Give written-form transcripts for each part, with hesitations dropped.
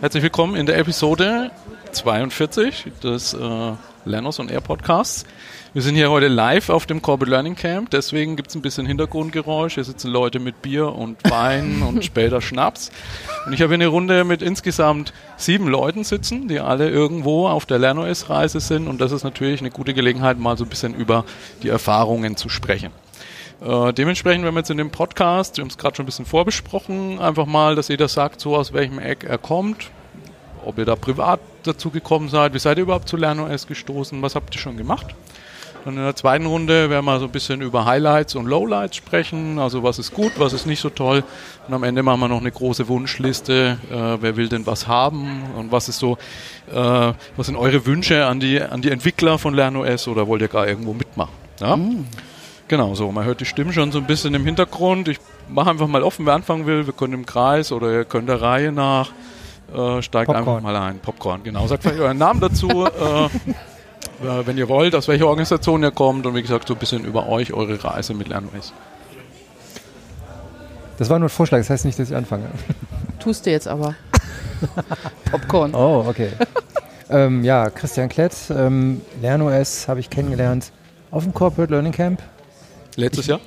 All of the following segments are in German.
Herzlich willkommen in der Episode 42 des Lerners on Air Podcasts. Wir sind hier heute live auf dem Corporate Learning Camp, deswegen gibt es ein bisschen Hintergrundgeräusch. Hier sitzen Leute mit Bier und Wein und später Schnaps. Und ich habe hier eine Runde mit insgesamt 7 Leuten sitzen, die alle irgendwo auf der LernOS-Reise sind. Und das ist natürlich eine gute Gelegenheit, mal so ein bisschen über die Erfahrungen zu sprechen. Dementsprechend, wenn wir jetzt in dem Podcast, wir haben es gerade schon ein bisschen vorbesprochen, einfach mal, dass jeder sagt, so aus welchem Eck er kommt, ob ihr da privat dazu gekommen seid, wie seid ihr überhaupt zu LernOS gestoßen, was habt ihr schon gemacht? Und in der zweiten Runde werden wir so ein bisschen über Highlights und Lowlights sprechen, also was ist gut, was ist nicht so toll. Und am Ende machen wir noch eine große Wunschliste, wer will denn was haben und was ist so, was sind eure Wünsche an die Entwickler von LernOS oder wollt ihr gar irgendwo mitmachen? Ja? Genau so, man hört die Stimmen schon so ein bisschen im Hintergrund. Ich mache einfach mal offen, wer anfangen will. Wir können im Kreis oder ihr könnt der Reihe nach. Steigt Popcorn. Einfach mal ein. Popcorn, genau. Sagt vielleicht euren Namen dazu, wenn ihr wollt, aus welcher Organisation ihr kommt und wie gesagt so ein bisschen über euch, eure Reise mit LernOS. Das war nur ein Vorschlag, das heißt nicht, dass ich anfange. Tust du jetzt aber. Popcorn. Oh, okay. Ja, Christian Klett, LernOS habe ich kennengelernt auf dem Corporate Learning Camp. Letztes Jahr?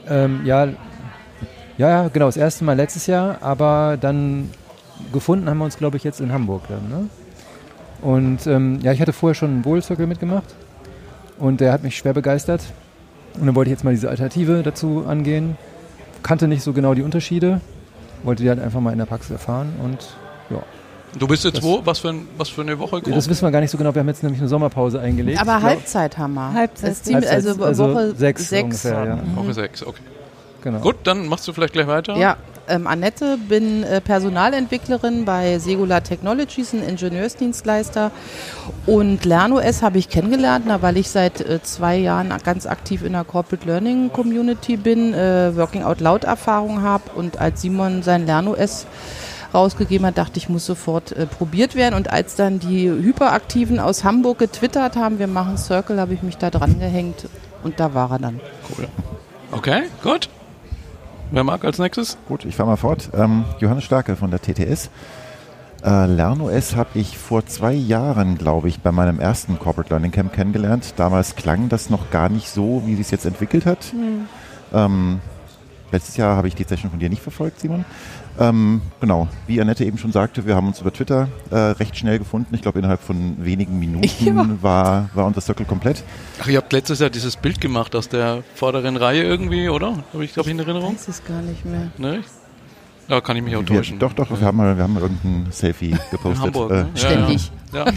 Ja, genau, das erste Mal letztes Jahr, aber dann gefunden haben wir uns, glaube ich, jetzt in Hamburg dann, ne? Und ich hatte vorher schon einen Bowl-Circle mitgemacht und der hat mich schwer begeistert und dann wollte ich jetzt mal diese Alternative dazu angehen, kannte nicht so genau die Unterschiede, wollte die halt einfach mal in der Praxis erfahren und ja. Du bist jetzt wo? Was für eine Woche? Ja, das wissen wir gar nicht so genau. Wir haben jetzt nämlich eine Sommerpause eingelegt. Aber Halbzeit haben wir. Halbzeit, also Woche 6 ungefähr, ja. Woche 6, okay. Genau. Gut, dann machst du vielleicht gleich weiter. Ja, Annette, bin Personalentwicklerin bei Segula Technologies, ein Ingenieursdienstleister. Und LernOS habe ich kennengelernt, weil ich seit 2 Jahren ganz aktiv in der Corporate Learning Community bin, Working Out Loud Erfahrung habe und als Simon sein LernOS rausgegeben hat, dachte ich, muss sofort probiert werden. Und als dann die Hyperaktiven aus Hamburg getwittert haben, wir machen Circle, habe ich mich da dran gehängt und da war er dann. Cool. Okay, gut. Wer mag als nächstes? Gut, ich fahre mal fort. Johannes Starke von der TTS. LernOS habe ich vor 2 Jahren, glaube ich, bei meinem ersten Corporate Learning Camp kennengelernt. Damals klang das noch gar nicht so, wie es jetzt entwickelt hat. Letztes Jahr habe ich die Session von dir nicht verfolgt, Simon. Genau, wie Annette eben schon sagte, wir haben uns über Twitter recht schnell gefunden. Ich glaube, innerhalb von wenigen Minuten war unser Circle komplett. Ach, ihr habt letztes Jahr dieses Bild gemacht aus der vorderen Reihe irgendwie, oder? Habe ich, glaube ich, in Erinnerung? Ich weiß es gar nicht mehr. Ne? Ja, kann ich mich auch täuschen. Doch, wir haben mal irgendein Selfie gepostet. In Hamburg, ne? Ständig. Ja.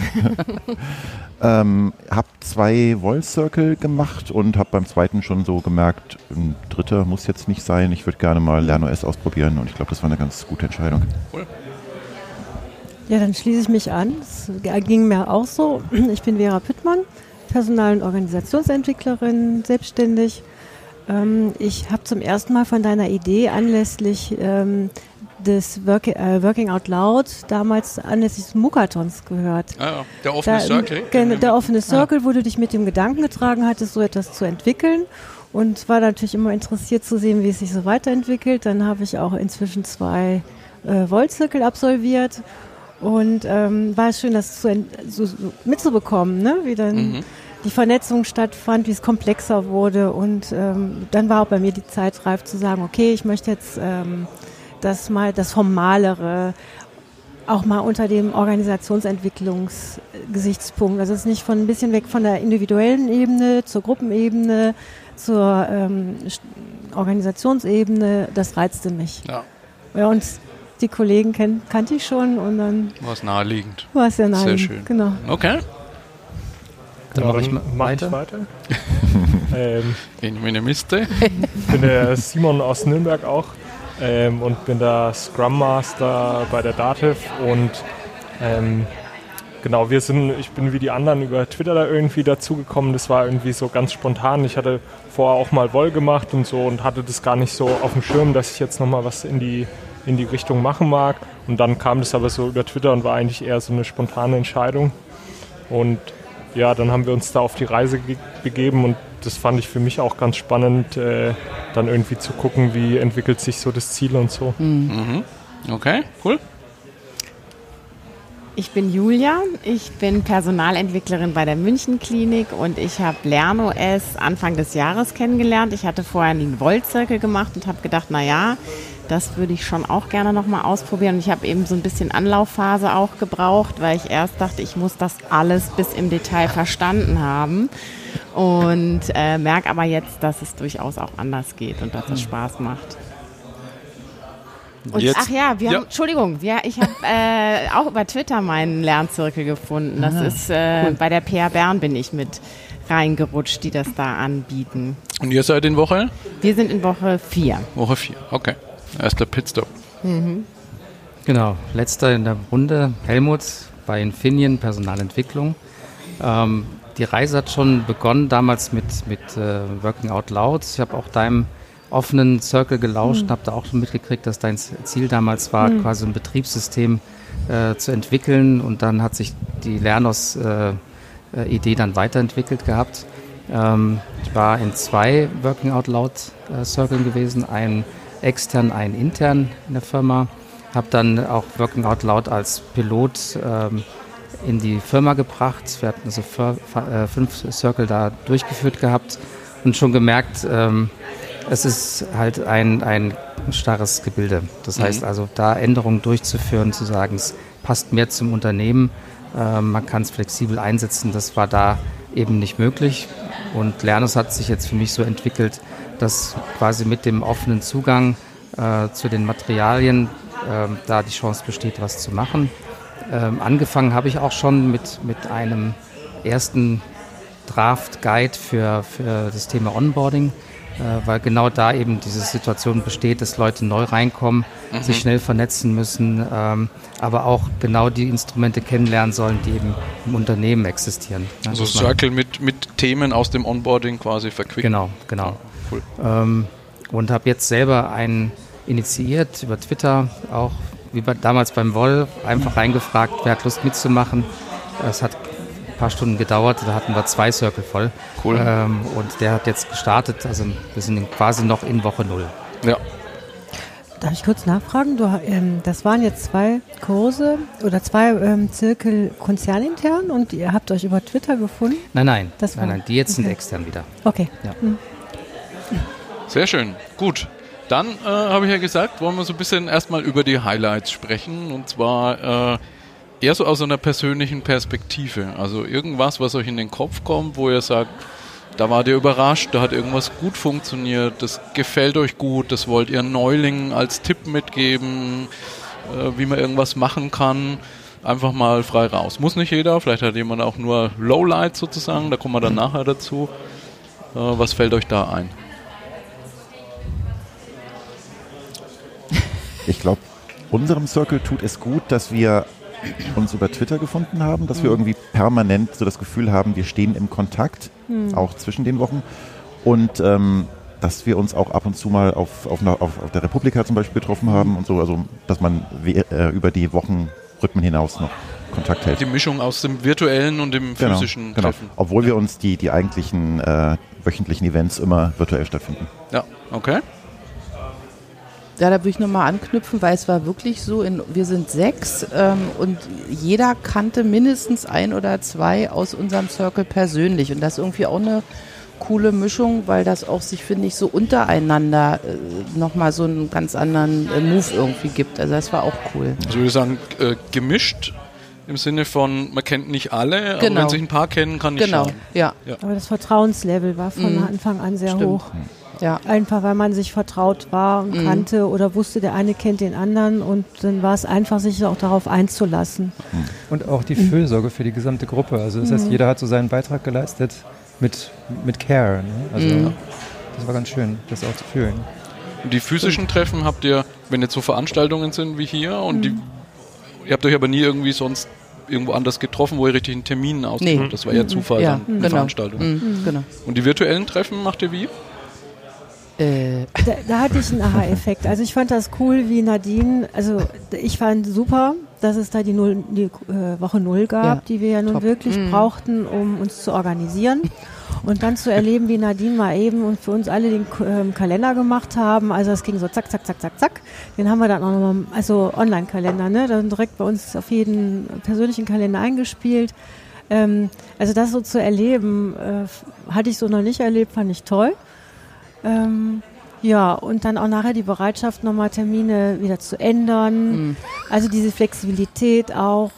Hab 2 Vol-Circle gemacht und habe beim zweiten schon so gemerkt, ein dritter muss jetzt nicht sein. Ich würde gerne mal LernOS ausprobieren und ich glaube, das war eine ganz gute Entscheidung. Cool. Ja, dann schließe ich mich an. Es ging mir auch so. Ich bin Vera Püttmann, Personal- und Organisationsentwicklerin, selbstständig. Ich habe zum ersten Mal von deiner Idee anlässlich des Working Out Loud damals anlässlich des Muckathons gehört. Ja, der offene Circle. Der offene Circle, wo du dich mit dem Gedanken getragen hattest, so etwas zu entwickeln und war natürlich immer interessiert zu sehen, wie es sich so weiterentwickelt. Dann habe ich auch inzwischen 2 Volt-Circle absolviert und war es schön, das so mitzubekommen, ne? Wie dann die Vernetzung stattfand, wie es komplexer wurde und dann war auch bei mir die Zeit reif zu sagen, okay, ich möchte jetzt das Formalere auch mal unter dem Organisationsentwicklungsgesichtspunkt, also es ist nicht ein bisschen weg von der individuellen Ebene zur Gruppenebene, zur Organisationsebene, das reizte mich. Ja, und die Kollegen kannte ich schon und dann war es naheliegend. War es sehr naheliegend. Sehr schön. Genau. Okay. Dann mache ich weiter. In meine Miste. Ich bin der Simon aus Nürnberg auch und bin der Scrum Master bei der Dativ und genau, ich bin wie die anderen über Twitter da irgendwie dazugekommen. Das war irgendwie so ganz spontan. Ich hatte vorher auch mal Vol gemacht und so und hatte das gar nicht so auf dem Schirm, dass ich jetzt nochmal was in die Richtung machen mag. Und dann kam das aber so über Twitter und war eigentlich eher so eine spontane Entscheidung. Und ja, dann haben wir uns da auf die Reise begeben und das fand ich für mich auch ganz spannend, dann irgendwie zu gucken, wie entwickelt sich so das Ziel und so. Mhm. Okay, cool. Ich bin Julia, ich bin Personalentwicklerin bei der München Klinik und ich habe LernOS Anfang des Jahres kennengelernt. Ich hatte vorher einen Volt-Circle gemacht und habe gedacht, das würde ich schon auch gerne nochmal ausprobieren. Und ich habe eben so ein bisschen Anlaufphase auch gebraucht, weil ich erst dachte, ich muss das alles bis im Detail verstanden haben. Und merke aber jetzt, dass es durchaus auch anders geht und dass es Spaß macht. Und, ich habe auch über Twitter meinen Lernzirkel gefunden. Das ist cool. Bei der PA Bern bin ich mit reingerutscht, die das da anbieten. Und ihr seid in Woche? Wir sind in Woche 4. Woche 4, okay. Erster Pitstop. Mhm. Genau, letzter in der Runde, Helmut bei Infineon, Personalentwicklung. Die Reise hat schon begonnen, damals mit Working Out Loud. Ich habe auch deinem offenen Circle gelauscht und habe da auch schon mitgekriegt, dass dein Ziel damals war, quasi ein Betriebssystem zu entwickeln, und dann hat sich die Lernos-Idee dann weiterentwickelt gehabt. Ich war in 2 Working Out Loud Circles gewesen, einen extern, einen intern in der Firma. Habe dann auch Working Out Loud als Pilot in die Firma gebracht. Wir hatten also 5 Circle da durchgeführt gehabt und schon gemerkt, es ist halt ein starres Gebilde. Das heißt also, da Änderungen durchzuführen, zu sagen, es passt mehr zum Unternehmen, man kann es flexibel einsetzen, das war da eben nicht möglich. Und Lernos hat sich jetzt für mich so entwickelt, dass quasi mit dem offenen Zugang zu den Materialien da die Chance besteht, was zu machen. Angefangen habe ich auch schon mit einem ersten Draft-Guide für das Thema Onboarding, weil genau da eben diese Situation besteht, dass Leute neu reinkommen, sich schnell vernetzen müssen, aber auch genau die Instrumente kennenlernen sollen, die eben im Unternehmen existieren. Also Circle mit Themen aus dem Onboarding quasi verquicken. Genau. Cool. Und habe jetzt selber einen initiiert über Twitter, auch wie damals beim Woll, einfach reingefragt, wer hat Lust mitzumachen. Es hat ein paar Stunden gedauert, da hatten wir 2 Circle voll. Cool. Und der hat jetzt gestartet, also wir sind quasi noch in Woche 0. Ja. Darf ich kurz nachfragen? Das waren jetzt 2 Kurse oder 2 Zirkel konzernintern und ihr habt euch über Twitter gefunden? Nein, die jetzt sind extern wieder. Okay. Ja. Sehr schön, gut. Dann habe ich ja gesagt, wollen wir so ein bisschen erstmal über die Highlights sprechen, und zwar eher so aus einer persönlichen Perspektive. Also irgendwas, was euch in den Kopf kommt, wo ihr sagt, da wart ihr überrascht, da hat irgendwas gut funktioniert, das gefällt euch gut, das wollt ihr Neulingen als Tipp mitgeben, wie man irgendwas machen kann. Einfach mal frei raus. Muss nicht jeder, vielleicht hat jemand auch nur Lowlights sozusagen, da kommen wir dann nachher dazu. Was fällt euch da ein? Ich glaube, unserem Circle tut es gut, dass wir uns über Twitter gefunden haben, dass wir irgendwie permanent so das Gefühl haben, wir stehen im Kontakt, auch zwischen den Wochen, und dass wir uns auch ab und zu mal auf der Republika zum Beispiel getroffen haben und so, also dass man über die Wochenrhythmen hinaus noch Kontakt hält. Die Mischung aus dem virtuellen und dem physischen Treffen. Obwohl wir uns die eigentlichen wöchentlichen Events immer virtuell stattfinden. Ja, okay. Ja, da würde ich nochmal anknüpfen, weil es war wirklich so, wir sind 6 und jeder kannte mindestens 1 oder 2 aus unserem Circle persönlich, und das ist irgendwie auch eine coole Mischung, weil das auch sich, finde ich, so untereinander nochmal so einen ganz anderen Move irgendwie gibt. Also das war auch cool. Also würde ich sagen, gemischt im Sinne von, man kennt nicht alle, aber wenn sich ein paar kennen, kann nicht schaden. Ja. Aber das Vertrauenslevel war von Anfang an sehr hoch. Ja. Einfach, weil man sich vertraut war und kannte oder wusste, der eine kennt den anderen, und dann war es einfach, sich auch darauf einzulassen. Und auch die Fürsorge für die gesamte Gruppe. Also das heißt, jeder hat so seinen Beitrag geleistet mit Care. Ne? Also das war ganz schön, das auch zu fühlen. Und die physischen Treffen habt ihr, wenn jetzt so Veranstaltungen sind wie hier, und ihr habt euch aber nie irgendwie sonst irgendwo anders getroffen, wo ihr richtig einen Termin ausgemacht habt. Das war eher Zufall dann, eine Veranstaltung. Genau. Und die virtuellen Treffen macht ihr wie? Da hatte ich einen Aha-Effekt. Also ich fand das cool, wie Nadine, also ich fand super, dass es da die Woche 0 gab, die wir ja nun wirklich brauchten, um uns zu organisieren. Und dann zu erleben, wie Nadine mal eben und für uns alle den Kalender gemacht haben. Also es ging so zack, zack, zack, zack, zack. Den haben wir dann auch nochmal, also Online-Kalender, ne? Dann direkt bei uns auf jeden persönlichen Kalender eingespielt. Also das so zu erleben, hatte ich so noch nicht erlebt, fand ich toll. Ja, und dann auch nachher die Bereitschaft, nochmal Termine wieder zu ändern. Also diese Flexibilität auch,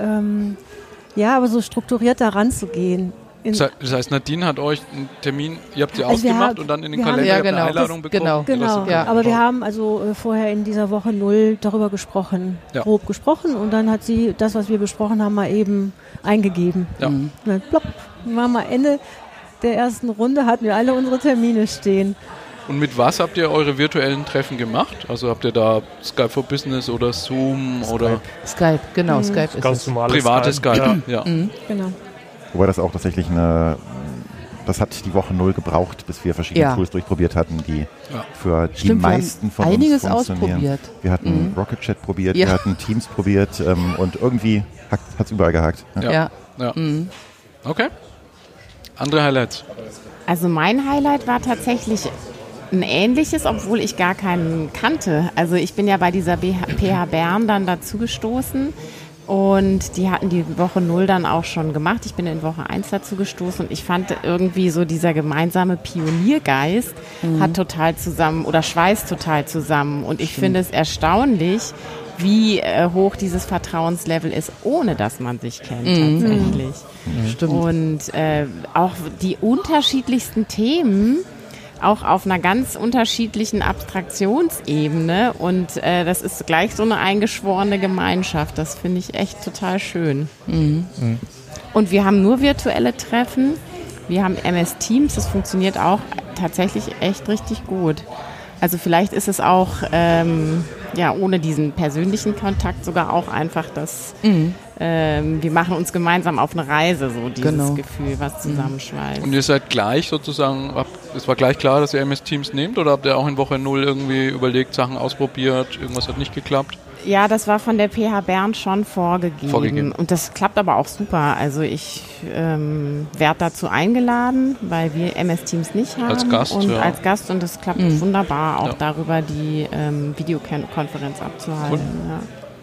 aber so strukturiert da ranzugehen. Das heißt, Nadine hat euch einen Termin, ihr habt sie ausgemacht und dann in den Kalender eine Einladung bekommen? Genau. Aber wir haben also vorher in dieser Woche 0 darüber gesprochen, grob gesprochen, und dann hat sie das, was wir besprochen haben, mal eben eingegeben. Ja. Und dann plopp, war mal Ende der ersten Runde, hatten wir alle unsere Termine stehen. Und mit was habt ihr eure virtuellen Treffen gemacht? Also habt ihr da Skype for Business oder Zoom oder? Skype, genau, Skype ist ganz normales privates Skype. Ja. Genau. Wobei das auch tatsächlich das hat die Woche 0 gebraucht, bis wir verschiedene Tools durchprobiert hatten, die für die meisten von einiges uns funktionieren. Ausprobiert. Wir hatten Rocket Chat probiert, wir hatten Teams probiert und irgendwie hat es überall gehakt. Ja. Okay. Andere Highlights? Also mein Highlight war tatsächlich ein ähnliches, obwohl ich gar keinen kannte. Also ich bin ja bei dieser PH Bern dann dazu gestoßen. Und die hatten die Woche 0 dann auch schon gemacht. Ich bin in Woche 1 dazu gestoßen und ich fand irgendwie so dieser gemeinsame Pioniergeist hat total zusammen oder schweißt total zusammen. Und ich finde es erstaunlich, wie hoch dieses Vertrauenslevel ist, ohne dass man sich kennt tatsächlich. Stimmt. Und auch die unterschiedlichsten Themen, auch auf einer ganz unterschiedlichen Abstraktionsebene, und das ist gleich so eine eingeschworene Gemeinschaft. Das finde ich echt total schön. Und wir haben nur virtuelle Treffen. Wir haben MS Teams, das funktioniert auch tatsächlich echt richtig gut. Also vielleicht ist es auch ohne diesen persönlichen Kontakt sogar auch einfach das, wir machen uns gemeinsam auf eine Reise, so dieses Gefühl, was zusammenschweißt. Und ihr seid gleich sozusagen, es war gleich klar, dass ihr MS Teams nehmt, oder habt ihr auch in Woche 0 irgendwie überlegt, Sachen ausprobiert, irgendwas hat nicht geklappt? Ja, das war von der PH Bern schon vorgegeben. Und das klappt aber auch super. Also ich werde dazu eingeladen, weil wir MS Teams nicht haben. Als Gast, als Gast, und das klappt wunderbar, auch darüber die Videokonferenz abzuhalten. Cool.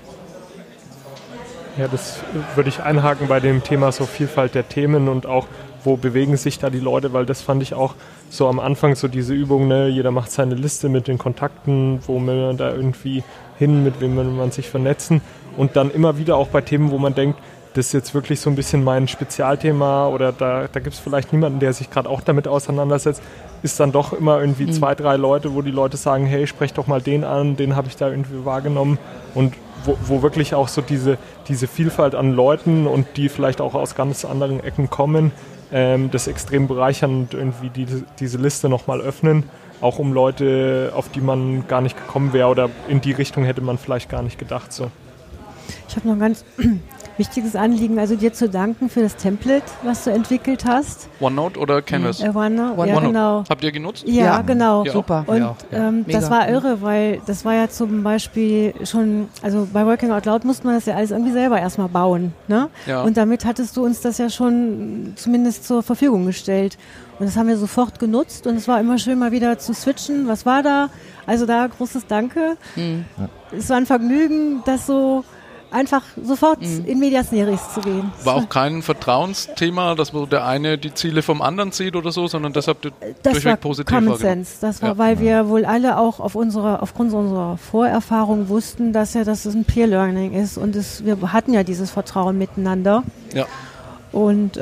Ja, das würde ich einhaken bei dem Thema so Vielfalt der Themen und auch, wo bewegen sich da die Leute, weil das fand ich auch so am Anfang so diese Übung, ne? Jeder macht seine Liste mit den Kontakten, wo man da irgendwie hin, mit wem man sich vernetzen, und dann immer wieder auch bei Themen, wo man denkt, das ist jetzt wirklich so ein bisschen mein Spezialthema oder da gibt es vielleicht niemanden, der sich gerade auch damit auseinandersetzt, ist dann doch immer irgendwie 2, 3 Leute, wo die Leute sagen, hey, sprech doch mal den an, den habe ich da irgendwie wahrgenommen, und wo wirklich auch so diese Vielfalt an Leuten, und die vielleicht auch aus ganz anderen Ecken kommen, das extrem bereichern und irgendwie diese Liste nochmal öffnen, auch um Leute, auf die man gar nicht gekommen wäre, oder in die Richtung hätte man vielleicht gar nicht gedacht. So. Ich habe noch ein ganz wichtiges Anliegen, also dir zu danken für das Template, was du entwickelt hast. OneNote oder Canvas? OneNote, ja, genau. Habt ihr genutzt? Ja, genau. Ja, super. Und das war irre, weil das war ja zum Beispiel schon, also bei Working Out Loud musste man das ja alles irgendwie selber erstmal bauen. Ne? Ja. Und damit hattest du uns das ja schon zumindest zur Verfügung gestellt. Und das haben wir sofort genutzt, und es war immer schön, mal wieder zu switchen. Was war da? Also da großes Danke. Es war ein Vergnügen, das so einfach sofort in Medias Res zu gehen. War auch kein Vertrauensthema, dass der eine die Ziele vom anderen sieht oder so, sondern das habt ihr durchweg positiv wahrgenommen. Sense. Das war, weil wir wohl alle auch aufgrund unserer Vorerfahrung wussten, dass das ein Peer-Learning ist, und wir hatten ja dieses Vertrauen miteinander. Ja. Und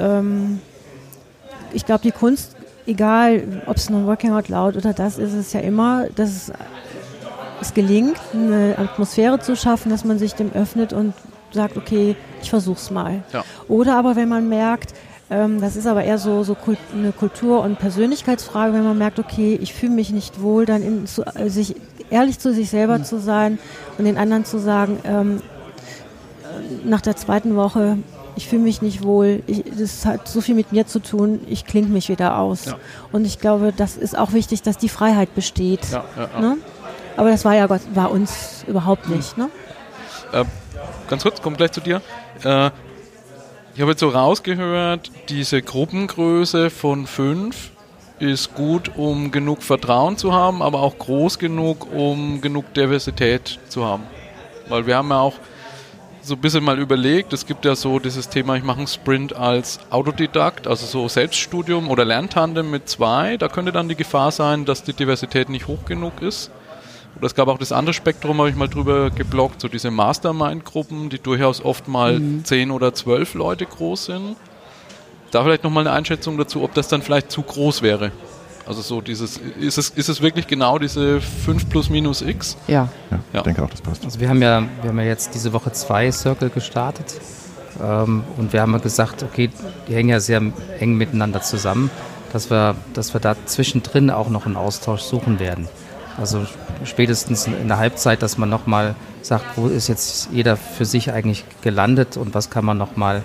ich glaube, die Kunst, egal ob es nun Working Out Loud oder das ist, es ja immer, dass es gelingt, eine Atmosphäre zu schaffen, dass man sich dem öffnet und sagt, okay, ich versuch's mal. Ja. Oder aber wenn man merkt, das ist aber eher so eine Kultur- und Persönlichkeitsfrage, wenn man merkt, okay, ich fühle mich nicht wohl, dann ehrlich zu sich selber zu sein und den anderen zu sagen, nach der 2. Woche, ich fühle mich nicht wohl, das hat so viel mit mir zu tun, ich klinge mich wieder aus. Ja. Und ich glaube, das ist auch wichtig, dass die Freiheit besteht. Ja. Ne? Aber das war uns überhaupt nicht. Ne? ganz kurz, komm gleich zu dir. Ich habe jetzt so rausgehört, diese Gruppengröße von 5 ist gut, um genug Vertrauen zu haben, aber auch groß genug, um genug Diversität zu haben. Weil wir haben ja auch so ein bisschen mal überlegt, es gibt ja so dieses Thema, ich mache einen Sprint als Autodidakt, also so Selbststudium oder Lerntandem mit 2, da könnte dann die Gefahr sein, dass die Diversität nicht hoch genug ist. Oder es gab auch das andere Spektrum, habe ich mal drüber gebloggt, so diese Mastermind-Gruppen, die durchaus oft mal 10 oder 12 Leute groß sind. Da vielleicht nochmal eine Einschätzung dazu, ob das dann vielleicht zu groß wäre. Also so dieses, ist es wirklich genau diese 5 plus minus x? Ja. Ich denke auch, das passt. Also wir haben ja jetzt diese Woche 2 Circle gestartet und wir haben ja gesagt, okay, die hängen ja sehr eng miteinander zusammen, dass wir da zwischendrin auch noch einen Austausch suchen werden. Also spätestens in der Halbzeit, dass man nochmal sagt, wo ist jetzt jeder für sich eigentlich gelandet und was kann man nochmal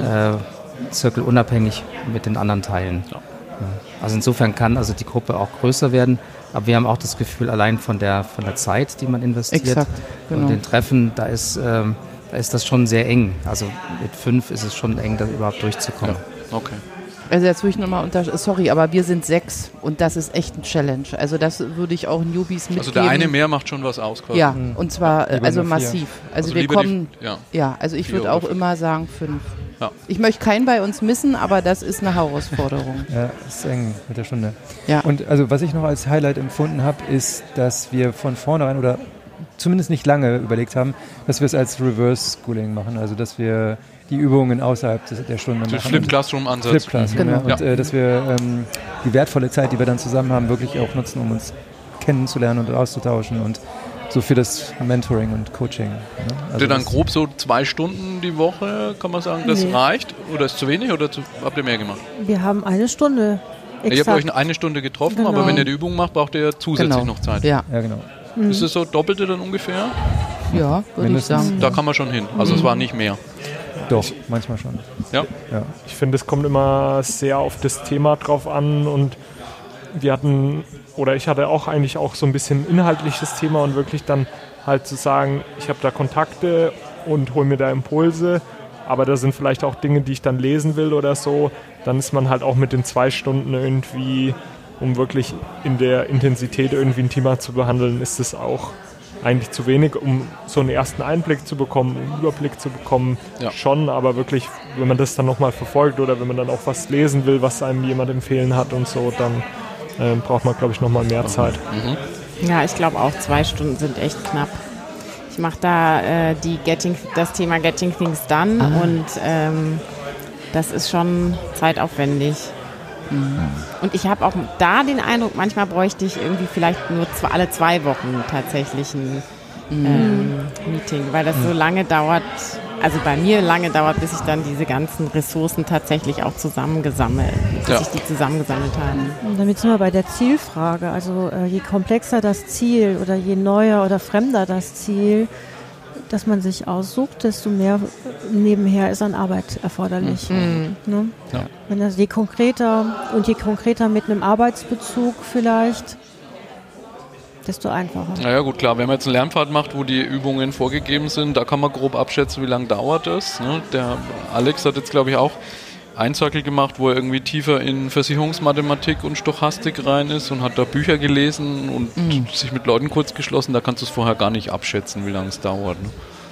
Circle unabhängig mit den anderen teilen. Ja. Also insofern kann also die Gruppe auch größer werden, aber wir haben auch das Gefühl, allein von der Zeit, die man investiert, Exakt, genau. Und den Treffen, da ist das schon sehr eng. Also mit 5 ist es schon eng, da überhaupt durchzukommen. Ja. Okay. Also jetzt würde ich nochmal sorry, aber wir sind 6 und das ist echt ein Challenge. Also das würde ich auch Newbies mitgeben. Also der eine mehr macht schon was aus quasi. Ja, und zwar Lieber massiv. Also wir kommen, also ich würde auch immer sagen 5. Ja. Ich möchte keinen bei uns missen, aber das ist eine Herausforderung. Ja, ist eng mit der Stunde. Ja. Und also was ich noch als Highlight empfunden habe, ist, dass wir von vornherein oder zumindest nicht lange überlegt haben, dass wir es als Reverse Schooling machen, also dass wir die Übungen außerhalb der Stunde machen. Flip Classroom-Ansatz. Flip Classroom, Genau. ja. Und dass wir die wertvolle Zeit, die wir dann zusammen haben, wirklich auch nutzen, um uns kennenzulernen und auszutauschen und so für das Mentoring und Coaching. Ne? Habt ihr dann grob so 2 Stunden die Woche, kann man sagen, das reicht? Oder ist zu wenig oder habt ihr mehr gemacht? Wir haben eine Stunde. Ihr habt euch eine Stunde getroffen, Genau. aber wenn ihr die Übung macht, braucht ihr zusätzlich noch Zeit. Ja, genau. Ist es so Doppelte dann ungefähr? ja würde ich sagen. Da kann man schon hin. Also es war nicht mehr. Doch, manchmal schon. Ja. Ich finde, es kommt immer sehr auf das Thema drauf an und ich hatte auch eigentlich auch so ein bisschen inhaltliches Thema und wirklich dann halt zu sagen, ich habe da Kontakte und hole mir da Impulse, aber da sind vielleicht auch Dinge, die ich dann lesen will oder so, dann ist man halt auch mit den 2 Stunden irgendwie, um wirklich in der Intensität irgendwie ein Thema zu behandeln, ist es auch eigentlich zu wenig, um so einen ersten Einblick zu bekommen, einen Überblick zu bekommen, schon, aber wirklich, wenn man das dann nochmal verfolgt oder wenn man dann auch was lesen will, was einem jemand empfehlen hat und so, dann braucht man, glaube ich, nochmal mehr Zeit. Ja, ich glaube auch 2 Stunden sind echt knapp. Ich mache da das Thema Getting Things Done und das ist schon zeitaufwendig. Und ich habe auch da den Eindruck, manchmal bräuchte ich irgendwie vielleicht nur alle 2 Wochen tatsächlich ein Meeting, weil das so lange dauert, also bei mir lange dauert, bis ich dann diese ganzen Ressourcen tatsächlich auch zusammengesammelt habe. Und damit sind wir bei der Zielfrage. Also je komplexer das Ziel oder je neuer oder fremder das Ziel, das man sich aussucht, desto mehr nebenher ist an Arbeit erforderlich. Ne? Ja. Wenn das je konkreter mit einem Arbeitsbezug vielleicht, desto einfacher. Naja gut, klar, wenn man jetzt einen Lernpfad macht, wo die Übungen vorgegeben sind, da kann man grob abschätzen, wie lange dauert das. Ne? Der Alex hat jetzt, glaube ich, auch einen Circle gemacht, wo er irgendwie tiefer in Versicherungsmathematik und Stochastik rein ist und hat da Bücher gelesen und sich mit Leuten kurz geschlossen. Da kannst du es vorher gar nicht abschätzen, wie lange es dauert. Ne?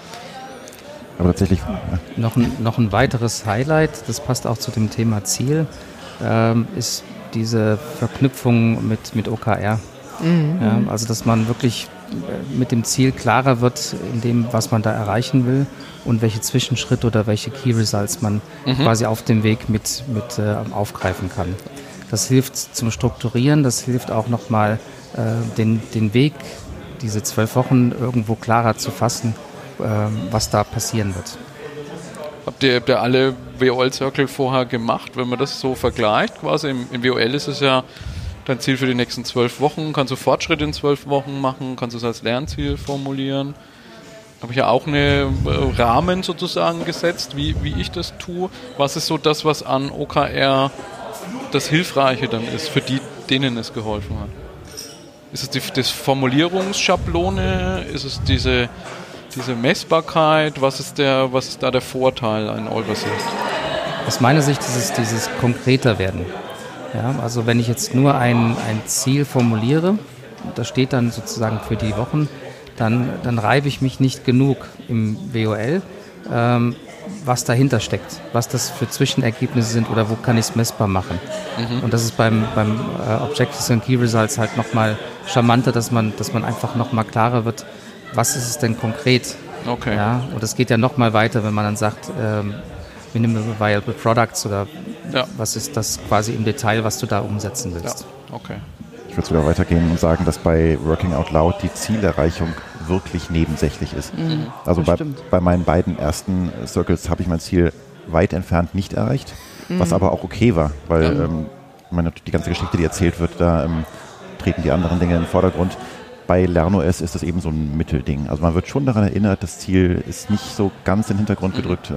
Aber tatsächlich... Noch ein weiteres Highlight, das passt auch zu dem Thema Ziel, ist diese Verknüpfung mit OKR. Ja, also dass man wirklich mit dem Ziel klarer wird in dem, was man da erreichen will und welche Zwischenschritte oder welche Key Results man quasi auf dem Weg mit aufgreifen kann. Das hilft zum Strukturieren, das hilft auch nochmal den Weg, diese 12 Wochen irgendwo klarer zu fassen, was da passieren wird. Habt ihr alle WOL-Circle vorher gemacht, wenn man das so vergleicht? Quasi im WOL ist es ja dein Ziel für die nächsten 12 Wochen. Kannst du Fortschritte in 12 Wochen machen? Kannst du es als Lernziel formulieren? Habe ich ja auch einen Rahmen sozusagen gesetzt, wie ich das tue. Was ist so das, was an OKR das Hilfreiche dann ist, für denen es geholfen hat? Ist es das Formulierungsschablone? Ist es diese diese Messbarkeit, was ist da der Vorteil in eurer Sicht? Aus meiner Sicht ist es dieses konkreter werden. Ja, also wenn ich jetzt nur ein Ziel formuliere, das steht dann sozusagen für die Wochen, dann reibe ich mich nicht genug im WOL, was dahinter steckt, was das für Zwischenergebnisse sind oder wo kann ich es messbar machen. Und das ist beim Objectives and Key Results halt nochmal charmanter, dass man einfach nochmal klarer wird, was ist es denn konkret. Okay. Ja, und es geht ja nochmal weiter, wenn man dann sagt, Minimum Viable Products oder was ist das quasi im Detail, was du da umsetzen willst. Ja, okay. Ich würde sogar weitergehen und sagen, dass bei Working Out Loud die Zielerreichung wirklich nebensächlich ist. Also bei meinen beiden ersten Circles habe ich mein Ziel weit entfernt nicht erreicht, was aber auch okay war, weil die ganze Geschichte, die erzählt wird, da treten die anderen Dinge in den Vordergrund. Bei LernOS ist das eben so ein Mittelding. Also man wird schon daran erinnert, das Ziel ist nicht so ganz in den Hintergrund gedrückt.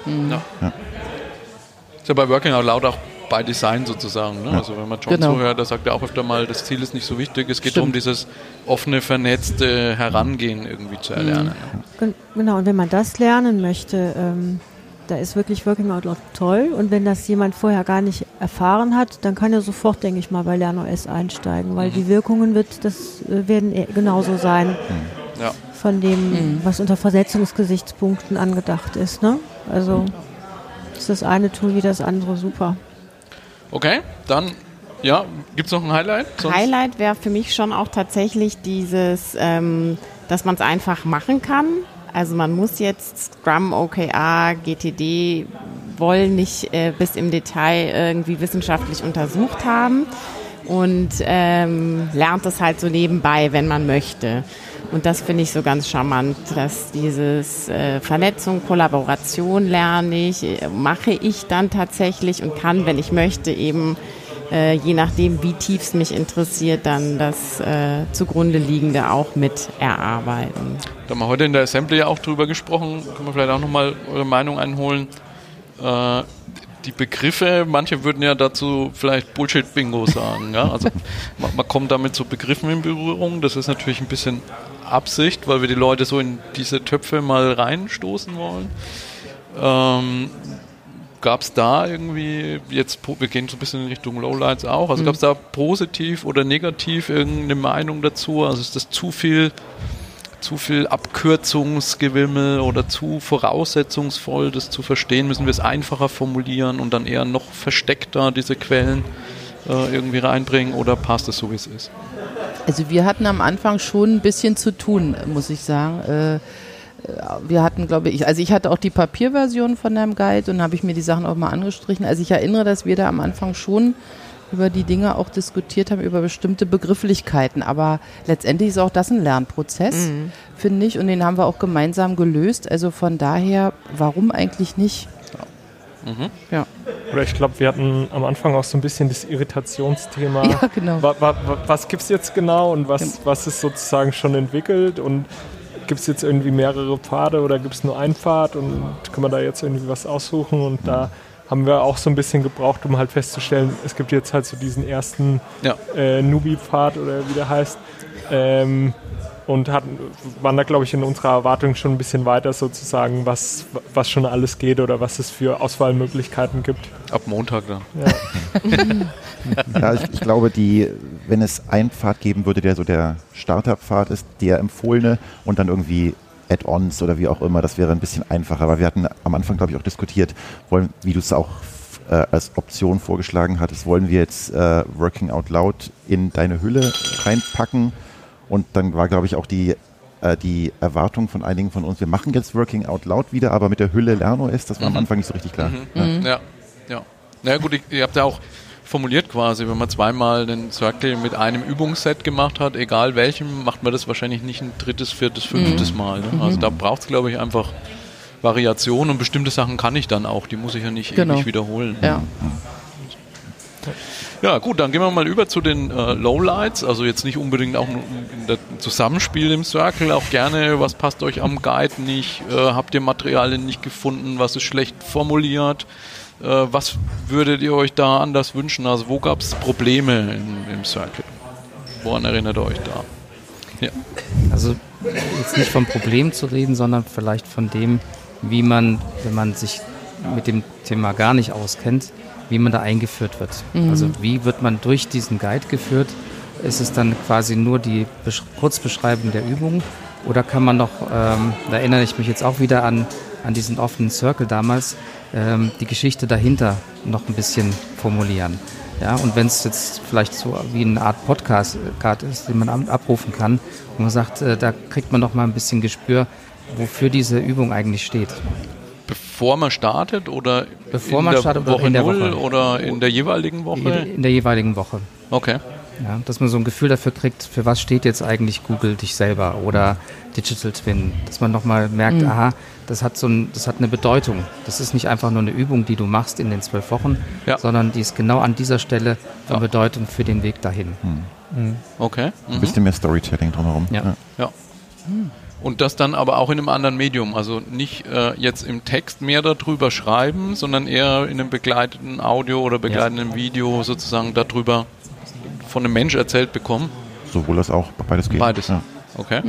Ist ja bei Working Out Loud auch by Design sozusagen. Ne? Ja. Also wenn man John zuhört, da sagt er auch öfter mal, das Ziel ist nicht so wichtig, es geht um dieses offene, vernetzte Herangehen irgendwie zu erlernen. Genau, und wenn man das lernen möchte, da ist wirklich Working Out Loud toll. Und wenn das jemand vorher gar nicht erfahren hat, dann kann er sofort, denke ich mal, bei LernOS einsteigen, weil die Wirkungen werden genauso sein von dem, was unter Versetzungsgesichtspunkten angedacht ist. Ne? Also ist das eine Tool wie das andere super. Okay, dann gibt es noch ein Highlight? Highlight wäre für mich schon auch tatsächlich dieses, dass man es einfach machen kann. Also man muss jetzt Scrum, OKR, GTD nicht bis im Detail irgendwie wissenschaftlich untersucht haben und lernt es halt so nebenbei, wenn man möchte. Und das finde ich so ganz charmant, dass dieses Vernetzung, Kollaboration mache ich dann tatsächlich und kann, wenn ich möchte, eben je nachdem, wie tief es mich interessiert, dann das zugrunde liegende auch mit erarbeiten. Da haben wir heute in der Assembly ja auch drüber gesprochen, können wir vielleicht auch nochmal eure Meinung einholen. Die Begriffe, manche würden ja dazu vielleicht Bullshit-Bingo sagen. Ja? Also man kommt damit zu Begriffen in Berührung, das ist natürlich ein bisschen Absicht, weil wir die Leute so in diese Töpfe mal reinstoßen wollen. Gab es da irgendwie, wir gehen so ein bisschen in Richtung Lowlights auch, also gab es da positiv oder negativ irgendeine Meinung dazu? Also ist das zu viel Abkürzungsgewimmel oder zu voraussetzungsvoll, das zu verstehen? Müssen wir es einfacher formulieren und dann eher noch versteckter diese Quellen irgendwie reinbringen oder passt es so, wie es ist? Also wir hatten am Anfang schon ein bisschen zu tun, muss ich sagen. Wir hatten, glaube ich, ich hatte auch die Papierversion von deinem Guide und habe ich mir die Sachen auch mal angestrichen. Also ich erinnere, dass wir da am Anfang schon über die Dinge auch diskutiert haben, über bestimmte Begrifflichkeiten. Aber letztendlich ist auch das ein Lernprozess, finde ich. Und den haben wir auch gemeinsam gelöst. Also von daher, warum eigentlich nicht? Ja. Oder ich glaube, wir hatten am Anfang auch so ein bisschen das Irritationsthema. Ja, genau. Was gibt es jetzt genau und was ist sozusagen schon entwickelt und gibt es jetzt irgendwie mehrere Pfade oder gibt es nur einen Pfad und kann man da jetzt irgendwie was aussuchen? Und da haben wir auch so ein bisschen gebraucht, um halt festzustellen, es gibt jetzt halt so diesen ersten Newbie-Pfad oder wie der heißt. Und waren da, glaube ich, in unserer Erwartung schon ein bisschen weiter sozusagen, was schon alles geht oder was es für Auswahlmöglichkeiten gibt. Ab Montag dann. Ja, ich glaube, wenn es einen Pfad geben würde, der so der Starterpfad ist, der empfohlene und dann irgendwie Add-ons oder wie auch immer, das wäre ein bisschen einfacher, weil wir hatten am Anfang, glaube ich, auch diskutiert, wie du es auch als Option vorgeschlagen hattest, wollen wir jetzt Working Out Loud in deine Hülle reinpacken und dann war, glaube ich, auch die Erwartung von einigen von uns, wir machen jetzt Working Out Loud wieder, aber mit der Hülle LernOS, das war am Anfang nicht so richtig klar. Ja gut, ihr habt ja auch formuliert quasi, wenn man zweimal den Circle mit einem Übungsset gemacht hat, egal welchem, macht man das wahrscheinlich nicht ein drittes, viertes, fünftes Mal. Ne? Also da braucht es, glaube ich, einfach Variation und bestimmte Sachen kann ich dann auch, die muss ich ja nicht ewig wiederholen. Ja gut, dann gehen wir mal über zu den Lowlights, also jetzt nicht unbedingt auch in der Zusammenspiel im Circle, auch gerne, was passt euch am Guide nicht, habt ihr Materialien nicht gefunden, was ist schlecht formuliert, was würdet ihr euch da anders wünschen, also wo gab es Probleme im Circle, woran erinnert ihr euch da? Ja. Also jetzt nicht vom Problem zu reden, sondern vielleicht von dem, wie man, wenn man sich mit dem Thema gar nicht auskennt, wie man da eingeführt wird. Also wie wird man durch diesen Guide geführt? Ist es dann quasi nur die Kurzbeschreibung der Übung oder kann man noch, da erinnere ich mich jetzt auch wieder an diesen offenen Circle damals, die Geschichte dahinter noch ein bisschen formulieren. Ja, und wenn es jetzt vielleicht so wie eine Art Podcast ist, den man abrufen kann, wo man sagt, da kriegt man noch mal ein bisschen Gespür, wofür diese Übung eigentlich steht. Bevor man startet oder Bevor man startet oder in der Woche oder in der jeweiligen Woche? In der jeweiligen Woche. Okay. Ja, dass man so ein Gefühl dafür kriegt, für was steht jetzt eigentlich Google dich selber oder Digital Twin. Dass man nochmal merkt, aha, das hat eine Bedeutung. Das ist nicht einfach nur eine Übung, die du machst in den 12 Wochen, sondern die ist genau an dieser Stelle von Bedeutung für den Weg dahin. Okay. Ein bisschen mehr Storytelling drumherum. Ja. Und das dann aber auch in einem anderen Medium. Also nicht jetzt im Text mehr darüber schreiben, sondern eher in einem begleiteten Audio oder begleitenden Video sozusagen darüber von einem Mensch erzählt bekommen. Sowohl als auch, beides geht. Beides. Ja. Okay.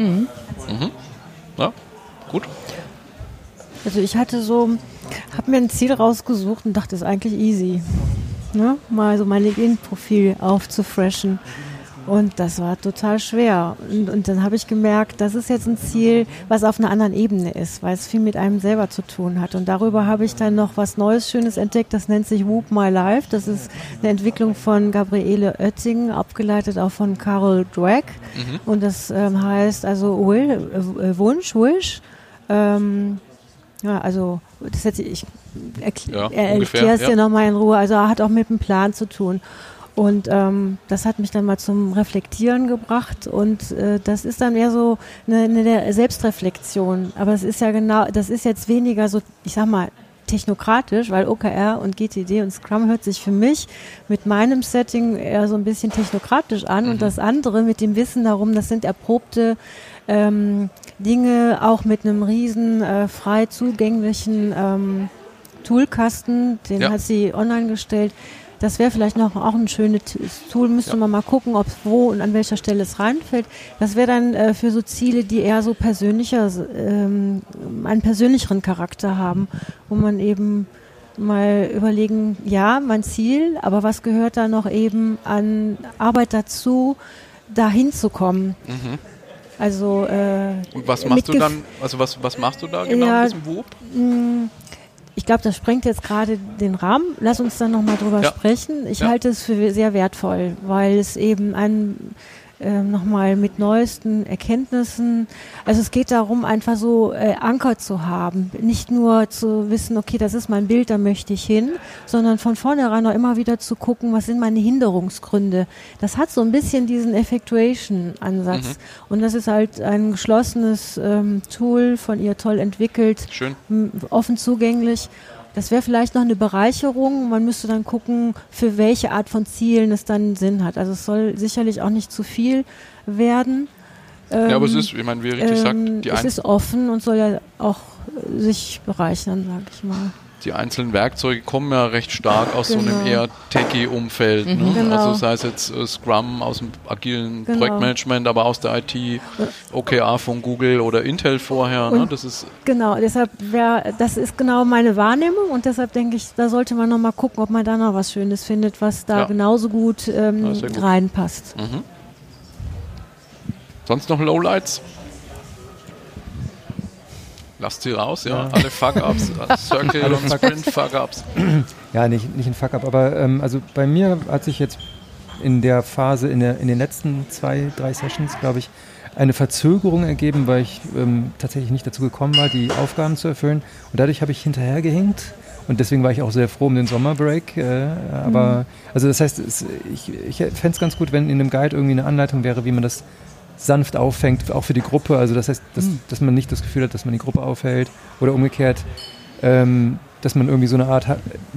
Ja, gut. Also ich habe mir ein Ziel rausgesucht und dachte, das ist eigentlich easy. Ne? Mal so mein LinkedIn-Profil aufzufreshen. Und das war total schwer. Und dann habe ich gemerkt, das ist jetzt ein Ziel, was auf einer anderen Ebene ist, weil es viel mit einem selber zu tun hat. Und darüber habe ich dann noch was Neues, Schönes entdeckt, das nennt sich Whoop My Life. Das ist eine Entwicklung von Gabriele Oettingen, abgeleitet auch von Carol Dweck. Und das heißt also Wish. Ja, also das hätte ich erkläre es dir nochmal in Ruhe. Also hat auch mit dem Plan zu tun. Und das hat mich dann mal zum Reflektieren gebracht und das ist dann eher so eine Selbstreflexion. Aber es ist ja genau, das ist jetzt weniger so, ich sag mal, technokratisch, weil OKR und GTD und Scrum hört sich für mich mit meinem Setting eher so ein bisschen technokratisch an und das andere mit dem Wissen darum, das sind erprobte Dinge, auch mit einem riesen frei zugänglichen Toolkasten, den hat sie online gestellt. Das wäre vielleicht noch auch ein schönes Tool, müsste man mal gucken, ob wo und an welcher Stelle es reinfällt. Das wäre dann für so Ziele, die eher so einen persönlicheren Charakter haben, wo man eben mal überlegen, ja, mein Ziel, aber was gehört da noch eben an Arbeit dazu, dahin zu kommen? Also und was machst du dann, also was machst du da genau in diesem Whoop? Ich glaube, das sprengt jetzt gerade den Rahmen. Lass uns dann nochmal drüber sprechen. Ich halte es für sehr wertvoll, weil es eben nochmal mit neuesten Erkenntnissen, also es geht darum, einfach so Anker zu haben. Nicht nur zu wissen, okay, das ist mein Bild, da möchte ich hin, sondern von vornherein auch immer wieder zu gucken, was sind meine Hinderungsgründe. Das hat so ein bisschen diesen Effectuation-Ansatz. Und das ist halt ein geschlossenes Tool, von ihr toll entwickelt, offen zugänglich. Das wäre vielleicht noch eine Bereicherung. Man müsste dann gucken, für welche Art von Zielen es dann Sinn hat. Also es soll sicherlich auch nicht zu viel werden. Ja, aber es ist, wie man richtig sagt, es ist offen und soll ja auch sich bereichern, sage ich mal. Die einzelnen Werkzeuge kommen ja recht stark aus so einem eher Techie-Umfeld. Ne? Also sei es jetzt Scrum aus dem agilen Projektmanagement, aber aus der IT, OKR von Google oder Intel vorher. Ne? Das ist deshalb das ist genau meine Wahrnehmung und deshalb denke ich, da sollte man nochmal gucken, ob man da noch was Schönes findet, was da genauso gut reinpasst. Sonst noch Lowlights? Lasst sie raus, alle Fuck-Ups, Circle und Sprint-Fuck-Ups. Ja, nicht ein Fuck-Up, aber also bei mir hat sich jetzt in der Phase, in den letzten 2-3 Sessions, glaube ich, eine Verzögerung ergeben, weil ich tatsächlich nicht dazu gekommen war, die Aufgaben zu erfüllen. Und dadurch habe ich hinterhergehinkt. Und deswegen war ich auch sehr froh um den Sommerbreak. Aber also das heißt, ich fände es ganz gut, wenn in dem Guide irgendwie eine Anleitung wäre, wie man das sanft auffängt, auch für die Gruppe. Also das heißt, dass man nicht das Gefühl hat, dass man die Gruppe aufhält oder umgekehrt, dass man irgendwie so eine Art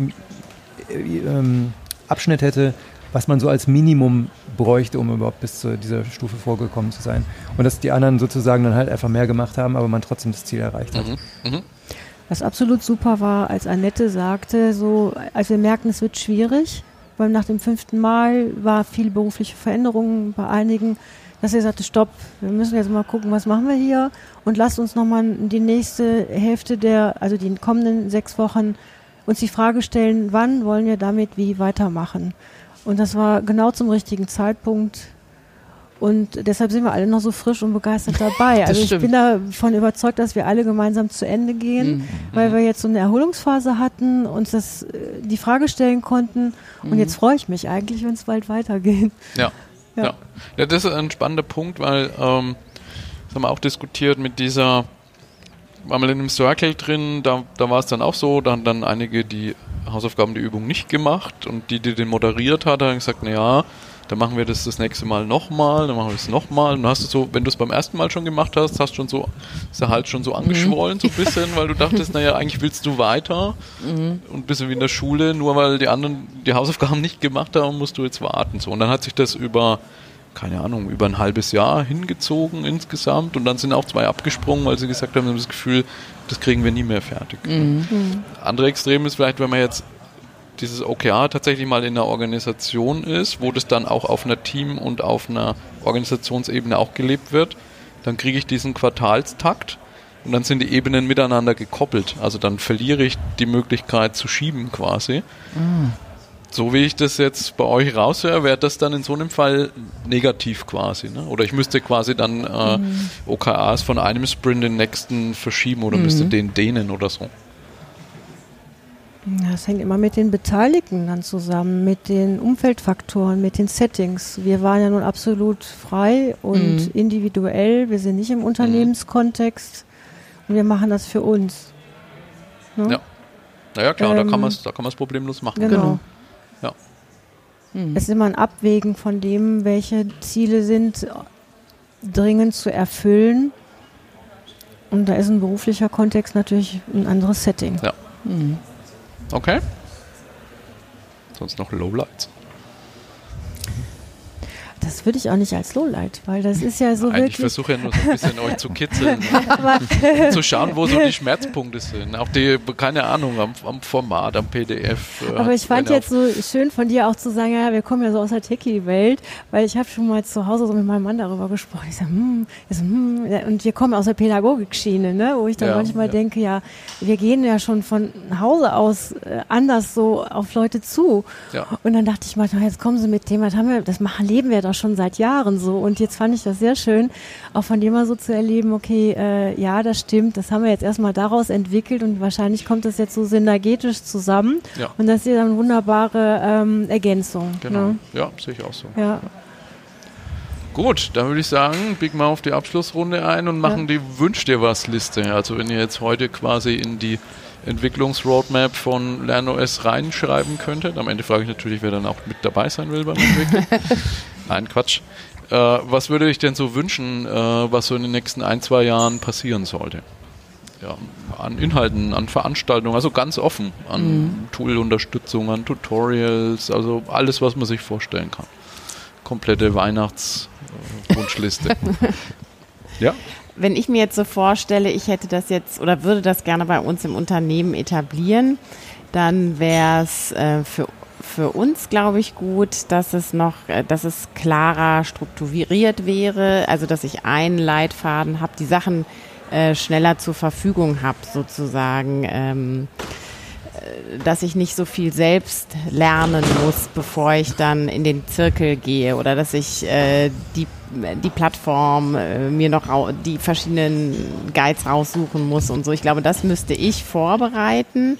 Abschnitt hätte, was man so als Minimum bräuchte, um überhaupt bis zu dieser Stufe vorgekommen zu sein. Und dass die anderen sozusagen dann halt einfach mehr gemacht haben, aber man trotzdem das Ziel erreicht hat. Was absolut super war, als Annette sagte, so, als wir merkten, es wird schwierig, weil nach dem 5. Mal war viel berufliche Veränderung bei einigen, dass er sagte, stopp, wir müssen jetzt mal gucken, was machen wir hier und lasst uns nochmal die nächste Hälfte also die kommenden 6 Wochen uns die Frage stellen, wann wollen wir damit wie weitermachen. Und das war genau zum richtigen Zeitpunkt. Und deshalb sind wir alle noch so frisch und begeistert dabei. Also ich bin davon überzeugt, dass wir alle gemeinsam zu Ende gehen, weil wir jetzt so eine Erholungsphase hatten, uns die Frage stellen konnten. Und jetzt freue ich mich eigentlich, wenn es bald weitergeht. Ja, das ist ein spannender Punkt, weil das haben wir auch diskutiert mit dieser, war mal in einem Circle drin, da war es dann auch so, da haben dann einige die Hausaufgaben, die Übung nicht gemacht und die den moderiert hat, haben gesagt, naja, dann machen wir das nächste Mal nochmal, dann machen wir das nochmal. Und dann hast du so, wenn du es beim ersten Mal schon gemacht hast, ist er halt schon so angeschwollen, so ein bisschen, weil du dachtest, naja, eigentlich willst du weiter und bist du wie in der Schule, nur weil die anderen die Hausaufgaben nicht gemacht haben, musst du jetzt warten. So. Und dann hat sich das über ein halbes Jahr hingezogen insgesamt und dann sind auch 2 abgesprungen, weil sie gesagt haben, das Gefühl, das kriegen wir nie mehr fertig. Andere Extrem ist vielleicht, wenn man jetzt dieses OKR tatsächlich mal in einer Organisation ist, wo das dann auch auf einer Team- und auf einer Organisationsebene auch gelebt wird, dann kriege ich diesen Quartalstakt und dann sind die Ebenen miteinander gekoppelt. Also dann verliere ich die Möglichkeit zu schieben quasi. So wie ich das jetzt bei euch raushöre, wäre das dann in so einem Fall negativ quasi. Ne? Oder ich müsste quasi dann OKRs von einem Sprint in den nächsten verschieben oder müsste den dehnen oder so. Ja, das hängt immer mit den Beteiligten dann zusammen, mit den Umfeldfaktoren, mit den Settings. Wir waren ja nun absolut frei und individuell. Wir sind nicht im Unternehmenskontext und wir machen das für uns. Ne? Ja. Naja, klar, da kann man es problemlos machen. Genau. Ja. Es ist immer ein Abwägen von dem, welche Ziele sind dringend zu erfüllen. Und da ist ein beruflicher Kontext natürlich ein anderes Setting. Ja. Okay. Sonst noch Lowlights? Das würde ich auch nicht als Lowlight, weil das ist ja so wirklich... Ich versuche ja nur so ein bisschen euch zu kitzeln. Zu schauen, wo so die Schmerzpunkte sind. Auch die, keine Ahnung, am Format, am PDF. Aber ich fand jetzt so schön von dir auch zu sagen, ja, wir kommen ja so aus der Techie-Welt, weil ich habe schon mal zu Hause so mit meinem Mann darüber gesprochen. Ich sage, und wir kommen aus der Pädagogikschiene, ne? Wo ich dann manchmal denke, ja, wir gehen ja schon von Hause aus anders so auf Leute zu. Ja. Und dann dachte ich mal, jetzt kommen sie mit dem, leben wir doch schon seit Jahren so. Und jetzt fand ich das sehr schön, auch von dem mal so zu erleben, okay, ja, das stimmt, das haben wir jetzt erstmal daraus entwickelt und wahrscheinlich kommt das jetzt so synergetisch zusammen. Ja. Und das ist ja eine wunderbare Ergänzung. Genau, ne? Ja, sehe ich auch so. Ja. Gut, dann würde ich sagen, biegen wir auf die Abschlussrunde ein und machen die Wünsch dir was Liste. Also wenn ihr jetzt heute quasi in die Entwicklungsroadmap von LernOS reinschreiben könntet. Am Ende frage ich natürlich, wer dann auch mit dabei sein will beim Entwickeln. Nein, Quatsch. Was würde ich denn so wünschen, was so in den nächsten 1-2 Jahren passieren sollte? Ja, an Inhalten, an Veranstaltungen, also ganz offen, an Tool-Unterstützung, an Tutorials, also alles, was man sich vorstellen kann. Komplette Weihnachtswunschliste. Ja? Wenn ich mir jetzt so vorstelle, ich hätte das jetzt oder würde das gerne bei uns im Unternehmen etablieren, dann wäre es für uns, glaube ich, gut, dass es klarer strukturiert wäre, also dass ich einen Leitfaden habe, die Sachen schneller zur Verfügung habe, sozusagen, dass ich nicht so viel selbst lernen muss, bevor ich dann in den Zirkel gehe oder dass ich die Plattform mir noch die verschiedenen Guides raussuchen muss und so. Ich glaube, das müsste ich vorbereiten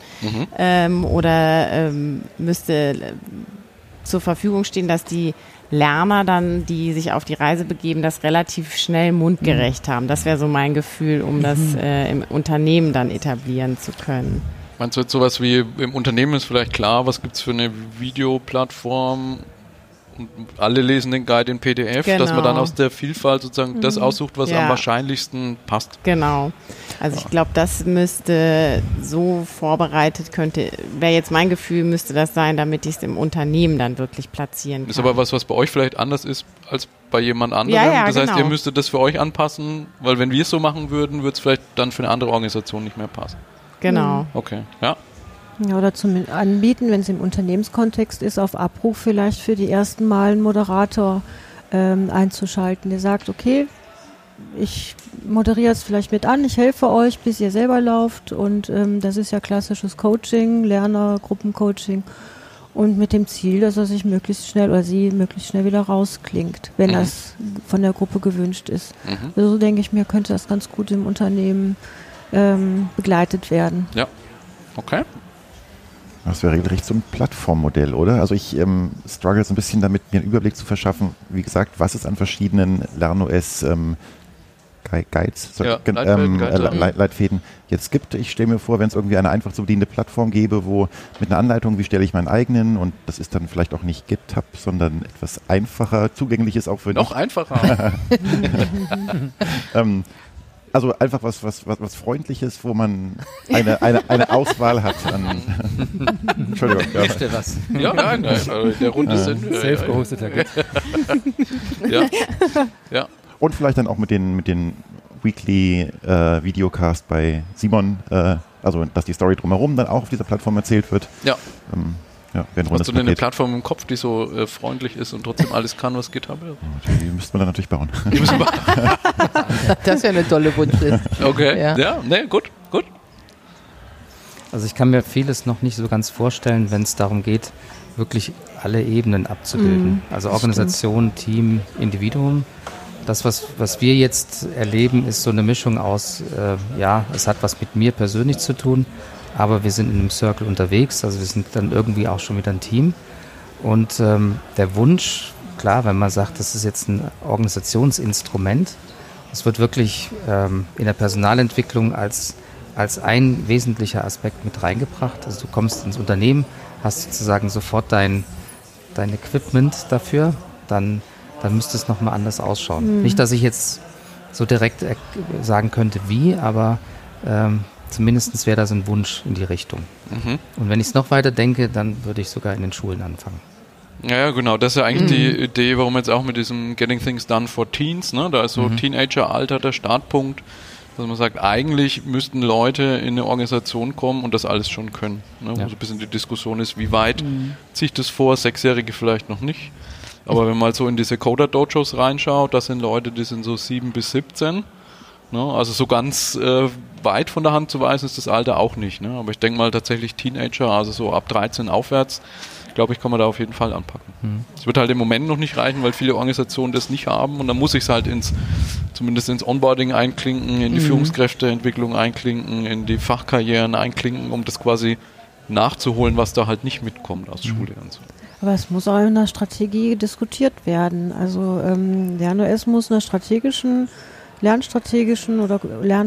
oder müsste zur Verfügung stehen, dass die Lerner dann, die sich auf die Reise begeben, das relativ schnell mundgerecht haben. Das wäre so mein Gefühl, um das im Unternehmen dann etablieren zu können. Meinst du jetzt sowas wie, im Unternehmen ist vielleicht klar, was gibt es für eine Videoplattform und alle lesen den Guide in PDF, dass man dann aus der Vielfalt sozusagen das aussucht, was am wahrscheinlichsten passt. Genau. Also ich glaube, das müsste so vorbereitet, wäre jetzt mein Gefühl, müsste das sein, damit ich es im Unternehmen dann wirklich platzieren kann. Ist aber was bei euch vielleicht anders ist als bei jemand anderem. Ja, das heißt, ihr müsstet das für euch anpassen, weil wenn wir es so machen würden, würde es vielleicht dann für eine andere Organisation nicht mehr passen. Genau. Okay, ja. Ja, oder zum Anbieten, wenn es im Unternehmenskontext ist, auf Abruf vielleicht für die ersten Mal einen Moderator einzuschalten. Der sagt, okay, ich moderiere es vielleicht mit an, ich helfe euch, bis ihr selber lauft und das ist ja klassisches Coaching, Lerner-Gruppencoaching und mit dem Ziel, dass er sich möglichst schnell oder sie möglichst schnell wieder rausklingt, wenn das von der Gruppe gewünscht ist. Also so denke ich mir, könnte das ganz gut im Unternehmen begleitet werden. Ja, okay. Das wäre regelrecht so ein Plattformmodell, oder? Also ich struggle so ein bisschen damit, mir einen Überblick zu verschaffen, wie gesagt, was es an verschiedenen LernOS Guides, Leitfäden jetzt gibt. Ich stelle mir vor, wenn es irgendwie eine einfach zu bedienende Plattform gäbe, wo mit einer Anleitung, wie stelle ich meinen eigenen, und das ist dann vielleicht auch nicht GitHub, sondern etwas einfacher, zugänglich ist auch für noch einfacher. Also einfach was Freundliches, wo man eine Auswahl hat an. Entschuldigung. Hilft dir was? Ja, nein, der Runde sind wir. Self-gehosteter Git. Ja. Und vielleicht dann auch mit den Weekly Videocast bei Simon, also dass die Story drumherum dann auch auf dieser Plattform erzählt wird. Ja. Hast du denn eine Plattform im Kopf, die so freundlich ist und trotzdem alles kann, was GitHub ist? Die müsste man dann natürlich bauen. Das wäre eine tolle Wunschliste. Okay, gut. Also ich kann mir vieles noch nicht so ganz vorstellen, wenn es darum geht, wirklich alle Ebenen abzubilden. Also Organisation, Team, Individuum. Das, was wir jetzt erleben, ist so eine Mischung aus, es hat was mit mir persönlich zu tun, aber wir sind in einem Circle unterwegs, also wir sind dann irgendwie auch schon wieder ein Team. Und der Wunsch, klar, wenn man sagt, das ist jetzt ein Organisationsinstrument, es wird wirklich in der Personalentwicklung als ein wesentlicher Aspekt mit reingebracht. Also du kommst ins Unternehmen, hast sozusagen sofort dein Equipment dafür, dann müsste es nochmal anders ausschauen. Nicht, dass ich jetzt so direkt sagen könnte, wie, aber zumindest wäre das ein Wunsch in die Richtung. Und wenn ich es noch weiter denke, dann würde ich sogar in den Schulen anfangen. Ja, genau. Das ist ja eigentlich die Idee, warum jetzt auch mit diesem Getting Things Done for Teens, ne? Da ist so Teenager-Alter der Startpunkt, dass man sagt, eigentlich müssten Leute in eine Organisation kommen und das alles schon können. Ne? Wo so ein bisschen die Diskussion ist, wie weit ziehe ich das vor, 6-Jährige vielleicht noch nicht. Aber wenn man mal so in diese Coder-Dojos reinschaut, das sind Leute, die sind so 7 bis 17. Ne? Also so ganz weit von der Hand zu weisen ist das Alter auch nicht. Ne? Aber ich denke mal tatsächlich Teenager, also so ab 13 aufwärts, glaube ich, kann man da auf jeden Fall anpacken. Es wird halt im Moment noch nicht reichen, weil viele Organisationen das nicht haben und dann muss ich es halt zumindest ins Onboarding einklinken, in die Führungskräfteentwicklung einklinken, in die Fachkarrieren einklinken, um das quasi nachzuholen, was da halt nicht mitkommt aus Schule und so. Aber es muss auch in der Strategie diskutiert werden. Also LernOS muss einer lernstrategischen oder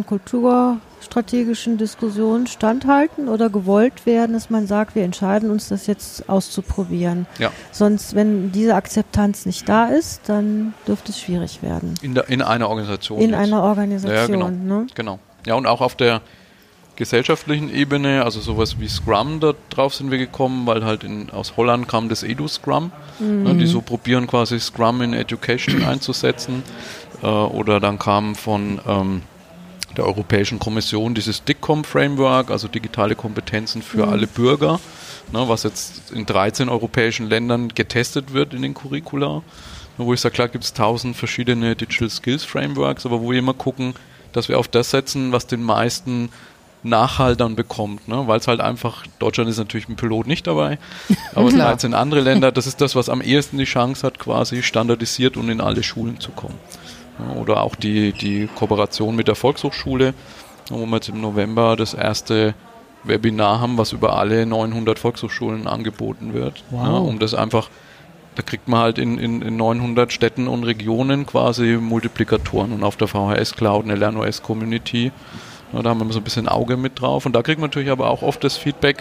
lernkulturstrategischen Diskussion standhalten oder gewollt werden, dass man sagt, wir entscheiden uns, das jetzt auszuprobieren. Ja. Sonst, wenn diese Akzeptanz nicht da ist, dann dürfte es schwierig werden. In einer Organisation. In einer Organisation, ja, genau. Ne? Genau. Ja, und auch auf der gesellschaftlichen Ebene, also sowas wie Scrum, da drauf sind wir gekommen, weil halt aus Holland kam das Edu-Scrum, ne, die so probieren quasi Scrum in Education einzusetzen. Oder dann kam von der Europäischen Kommission dieses DICCOM-Framework, also digitale Kompetenzen für alle Bürger, ne, was jetzt in 13 europäischen Ländern getestet wird in den Curricula, wo ich sage, klar gibt es 1000 verschiedene Digital Skills Frameworks, aber wo wir immer gucken, dass wir auf das setzen, was den meisten Nachhaltern bekommt, ne? Weil es halt einfach, Deutschland ist natürlich ein Pilot nicht dabei, aber 13 andere Länder, das ist das, was am ehesten die Chance hat, quasi standardisiert und in alle Schulen zu kommen. Ja, oder auch die Kooperation mit der Volkshochschule, wo wir jetzt im November das erste Webinar haben, was über alle 900 Volkshochschulen angeboten wird. Wow. Ja, um das einfach, da kriegt man halt in 900 Städten und Regionen quasi Multiplikatoren und auf der VHS Cloud eine LernOS Community. Ja, da haben wir so ein bisschen Auge mit drauf und da kriegt man natürlich aber auch oft das Feedback,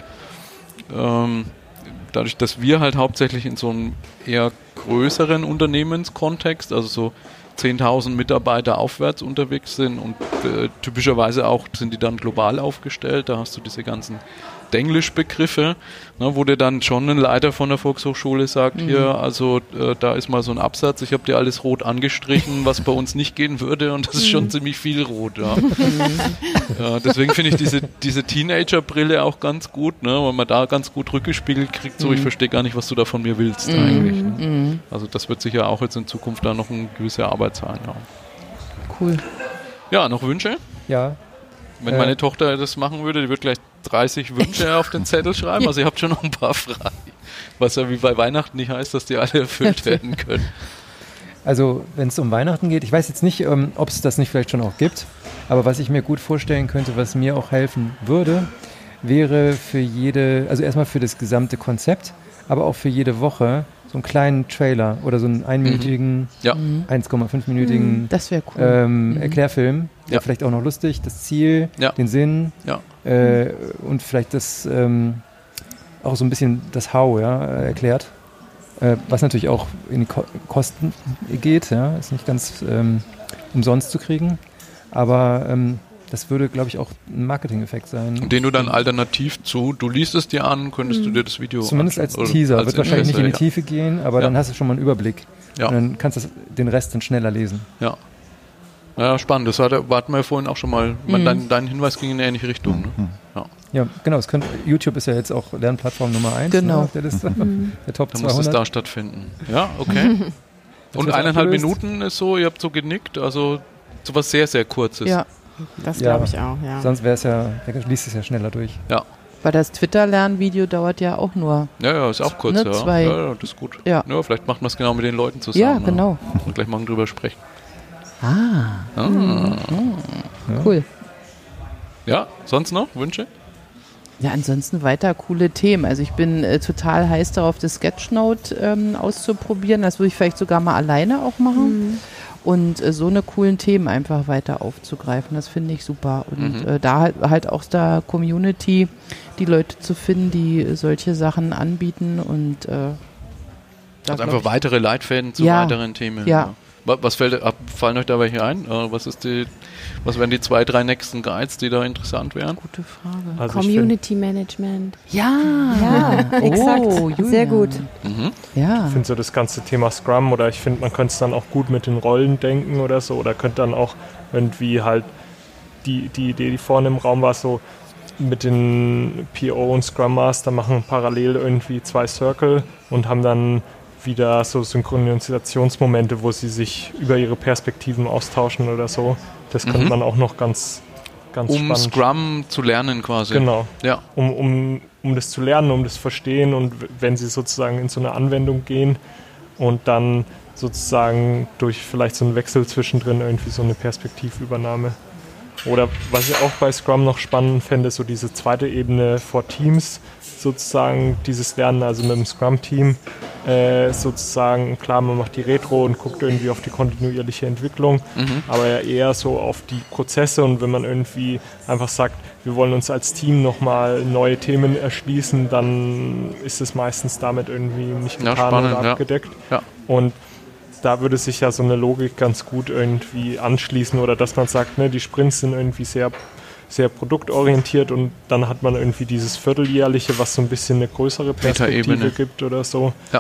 dadurch, dass wir halt hauptsächlich in so einem eher größeren Unternehmenskontext, also so 10.000 Mitarbeiter aufwärts unterwegs sind und typischerweise auch sind die dann global aufgestellt. Da hast du diese ganzen Denglisch-Begriffe, ne, wo dir dann schon ein Leiter von der Volkshochschule sagt, hier, also da ist mal so ein Absatz, ich habe dir alles rot angestrichen, was bei uns nicht gehen würde und das ist schon ziemlich viel rot. Ja. Ja, deswegen finde ich diese Teenager-Brille auch ganz gut, ne, weil man da ganz gut rückgespiegelt kriegt, so ich verstehe gar nicht, was du da von mir willst eigentlich. Ne. Also das wird sicher auch jetzt in Zukunft da noch eine gewisse Arbeit sein. Ja. Cool. Ja, noch Wünsche? Ja. Wenn meine Tochter das machen würde, die würde gleich 30 Wünsche auf den Zettel schreiben. Also ihr habt schon noch ein paar Fragen. Was ja wie bei Weihnachten nicht heißt, dass die alle erfüllt werden können. Also wenn es um Weihnachten geht, ich weiß jetzt nicht, ob es das nicht vielleicht schon auch gibt, aber was ich mir gut vorstellen könnte, was mir auch helfen würde, wäre für jede, also erstmal für das gesamte Konzept, aber auch für jede Woche so einen kleinen Trailer oder so einen einminütigen, 1,5-minütigen das wäre cool. Erklärfilm, der vielleicht auch noch lustig, das Ziel, den Sinn und vielleicht das auch so ein bisschen das How erklärt, was natürlich auch in die Kosten geht, ist nicht ganz umsonst zu kriegen, aber das würde, glaube ich, auch ein Marketing-Effekt sein. Den du dann alternativ du liest es dir an, könntest du dir das Video zumindest als Teaser, wird wahrscheinlich nicht in die Tiefe gehen, aber dann hast du schon mal einen Überblick. Ja. Und dann kannst du den Rest dann schneller lesen. Ja. Ja, spannend. Das hatten wir ja vorhin auch schon mal. Dein Hinweis ging in eine ähnliche Richtung. Ne? Ja, genau. YouTube ist ja jetzt auch Lernplattform Nummer 1 auf der Liste. Der Top 200. Da muss es da stattfinden. Ja, okay. Und 1,5 Minuten ist so, ihr habt so genickt, also sowas sehr, sehr Kurzes. Ja. Das glaube ich auch, ja. Sonst wäre es ja, liest es ja schneller durch. Ja. Weil das Twitter-Lernvideo dauert ja auch nur. Ja, ist auch kurz, ja, das ist gut. Ja. Ja, vielleicht macht man es genau mit den Leuten zusammen. Ja, genau. Und gleich mal drüber sprechen. Cool. Ja, sonst noch Wünsche? Ja, ansonsten weiter coole Themen. Also ich bin total heiß darauf, das Sketchnote auszuprobieren. Das würde ich vielleicht sogar mal alleine auch machen. Und so eine coolen Themen einfach weiter aufzugreifen, das finde ich super. Und da halt auch der Community die Leute zu finden, die solche Sachen anbieten und also einfach weitere Leitfäden zu weiteren Themen. Ja. Was fallen euch da welche ein? Was wären die 2, 3 nächsten Guides, die da interessant wären? Gute Frage. Also Community Management. Ja, exakt. Sehr gut. Ja. Ich finde so das ganze Thema Scrum oder ich finde, man könnte es dann auch gut mit den Rollen denken oder so oder könnte dann auch irgendwie halt die Idee, die vorne im Raum war, so mit den PO und Scrum Master machen parallel irgendwie 2 Circle und haben dann wieder so Synchronisationsmomente, wo sie sich über ihre Perspektiven austauschen oder so. Das könnte man auch noch ganz spannend. Scrum zu lernen quasi. Genau. Ja. Um das zu lernen, um das zu verstehen und wenn sie sozusagen in so eine Anwendung gehen und dann sozusagen durch vielleicht so einen Wechsel zwischendrin irgendwie so eine Perspektivübernahme. Oder was ich auch bei Scrum noch spannend fände, so diese zweite Ebene for Teams, sozusagen dieses Lernen, also mit dem Scrum-Team sozusagen, klar, man macht die Retro und guckt irgendwie auf die kontinuierliche Entwicklung, aber ja eher so auf die Prozesse und wenn man irgendwie einfach sagt, wir wollen uns als Team nochmal neue Themen erschließen, dann ist es meistens damit irgendwie nicht getan oder abgedeckt. Ja. Und da würde sich ja so eine Logik ganz gut irgendwie anschließen oder dass man sagt, ne, die Sprints sind irgendwie sehr produktorientiert und dann hat man irgendwie dieses Vierteljährliche, was so ein bisschen eine größere Perspektive gibt oder so. Ja.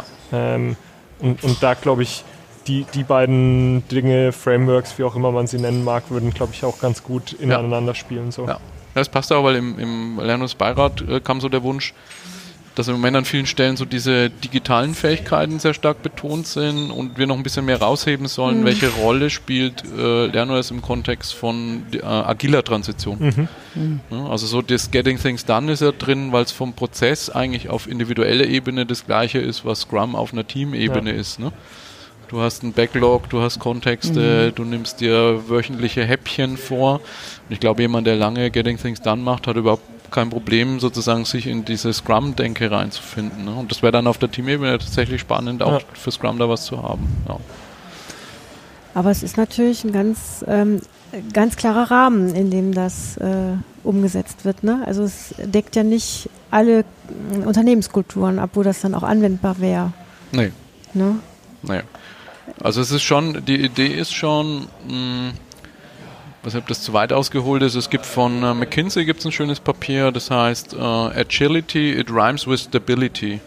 Und da glaube ich, die beiden Dinge, Frameworks, wie auch immer man sie nennen mag, würden, glaube ich, auch ganz gut ineinander spielen. So. Ja, das passt auch, weil im Lernungsbeirat kam so der Wunsch, dass im Moment an vielen Stellen so diese digitalen Fähigkeiten sehr stark betont sind und wir noch ein bisschen mehr rausheben sollen, welche Rolle spielt LernOS im Kontext von agiler Transition. Also so das Getting Things Done ist ja drin, weil es vom Prozess eigentlich auf individueller Ebene das gleiche ist, was Scrum auf einer Teamebene ist. Ne? Du hast einen Backlog, du hast Kontexte, du nimmst dir wöchentliche Häppchen vor. Und ich glaube, jemand, der lange Getting Things Done macht, hat überhaupt kein Problem, sozusagen sich in diese Scrum-Denke reinzufinden. Ne? Und das wäre dann auf der Teamebene tatsächlich spannend, auch für Scrum da was zu haben. Ja. Aber es ist natürlich ein ganz klarer Rahmen, in dem das umgesetzt wird. Ne? Also es deckt ja nicht alle Unternehmenskulturen ab, wo das dann auch anwendbar wäre. Nee. Ne? Nee. Also es ist schon, die Idee ist schon, weiß nicht, ob das zu weit ausgeholt ist. Es gibt von McKinsey gibt's ein schönes Papier, das heißt Agility, it rhymes with stability.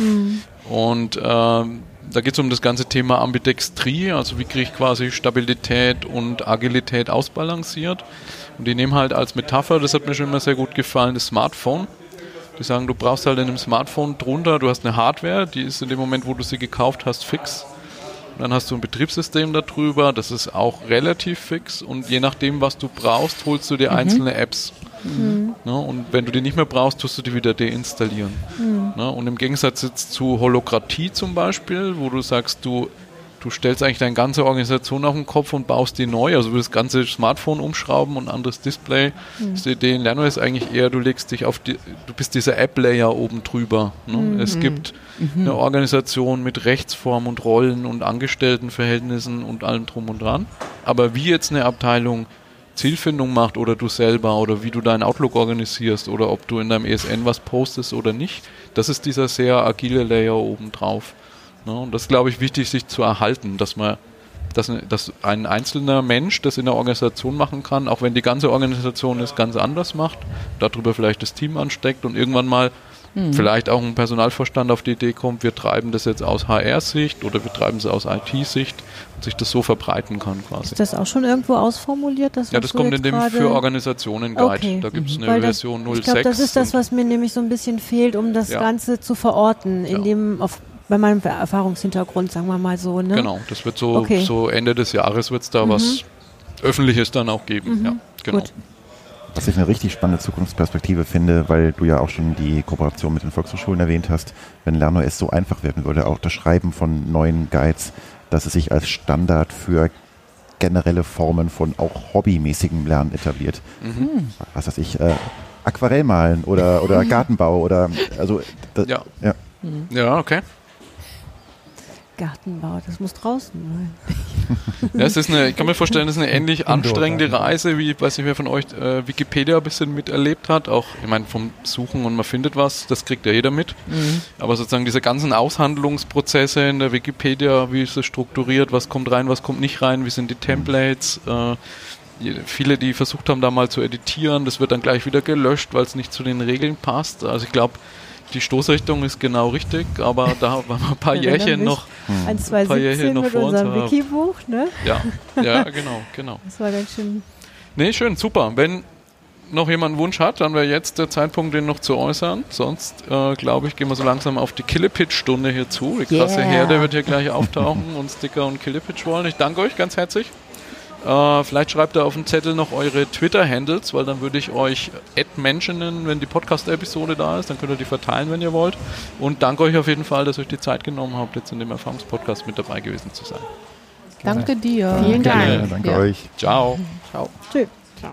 Und da geht es um das ganze Thema Ambidextrie, also wie kriege ich quasi Stabilität und Agilität ausbalanciert. Und die nehmen halt als Metapher, das hat mir schon immer sehr gut gefallen, das Smartphone. Die sagen, du brauchst halt in einem Smartphone drunter, du hast eine Hardware, die ist in dem Moment, wo du sie gekauft hast, fix. Und dann hast du ein Betriebssystem darüber, das ist auch relativ fix. Und je nachdem, was du brauchst, holst du dir einzelne Apps. Ne? Und wenn du die nicht mehr brauchst, tust du die wieder deinstallieren. Ne? Und im Gegensatz jetzt zu Holokratie zum Beispiel, wo du sagst, du stellst eigentlich deine ganze Organisation auf den Kopf und baust die neu, also du willst das ganze Smartphone umschrauben und ein anderes Display. Die Idee in LernOS ist eigentlich eher, du legst dich du bist dieser App-Layer oben drüber. Ne? Es gibt eine Organisation mit Rechtsform und Rollen und Angestelltenverhältnissen und allem drum und dran. Aber wie jetzt eine Abteilung Zielfindung macht oder du selber oder wie du deinen Outlook organisierst oder ob du in deinem ESN was postest oder nicht, das ist dieser sehr agile Layer oben drauf. Ne? Und das ist, glaube ich, wichtig, sich zu erhalten, dass ein einzelner Mensch das in der Organisation machen kann, auch wenn die ganze Organisation es ganz anders macht, darüber vielleicht das Team ansteckt und irgendwann mal vielleicht auch ein Personalvorstand auf die Idee kommt, wir treiben das jetzt aus HR-Sicht oder wir treiben es aus IT-Sicht und sich das so verbreiten kann quasi. Ist das auch schon irgendwo ausformuliert? Ja, das kommt in dem für Organisationen Guide. Okay. Da gibt es eine Version 06. Ich glaube, das ist das, was mir nämlich so ein bisschen fehlt, um das Ganze zu verorten, bei meinem Erfahrungshintergrund, sagen wir mal so. Ne? Genau, das wird so Ende des Jahres wird es da was Öffentliches dann auch geben. Ja, genau. Gut. Was ich eine richtig spannende Zukunftsperspektive finde, weil du ja auch schon die Kooperation mit den Volkshochschulen erwähnt hast, wenn LernOS so einfach werden würde, auch das Schreiben von neuen Guides, dass es sich als Standard für generelle Formen von auch hobbymäßigem Lernen etabliert. Was weiß ich, Aquarellmalen oder Gartenbau oder also das, ja, okay. Gartenbau, das muss draußen sein. Ja, ich kann mir vorstellen, das ist eine ähnlich anstrengende Reise, wie, weiß nicht, wer von euch Wikipedia ein bisschen miterlebt hat. Auch, ich meine, vom Suchen und man findet was, das kriegt ja jeder mit. Aber sozusagen diese ganzen Aushandlungsprozesse in der Wikipedia, wie ist es strukturiert, was kommt rein, was kommt nicht rein, wie sind die Templates, viele, die versucht haben, da mal zu editieren, das wird dann gleich wieder gelöscht, weil es nicht zu den Regeln passt. Also ich glaube, die Stoßrichtung ist genau richtig, aber da waren wir ein paar Jährchen noch. Ein 2017 mit unserem Wikibuch, ne? Ja, genau. Das war ganz schön. Nee, schön, super. Wenn noch jemand einen Wunsch hat, dann wäre jetzt der Zeitpunkt, den noch zu äußern. Sonst, glaube ich, gehen wir so langsam auf die Killepitch-Stunde hier zu. Die krasse Herde wird hier gleich auftauchen und Sticker und Killepitch wollen. Ich danke euch ganz herzlich. Vielleicht schreibt ihr auf den Zettel noch eure Twitter-Handles, weil dann würde ich euch mentionen, wenn die Podcast-Episode da ist. Dann könnt ihr die verteilen, wenn ihr wollt. Und danke euch auf jeden Fall, dass ihr euch die Zeit genommen habt, jetzt in dem Erfahrungspodcast mit dabei gewesen zu sein. Danke dir. Vielen Dank. Danke euch. Ciao. Tschüss.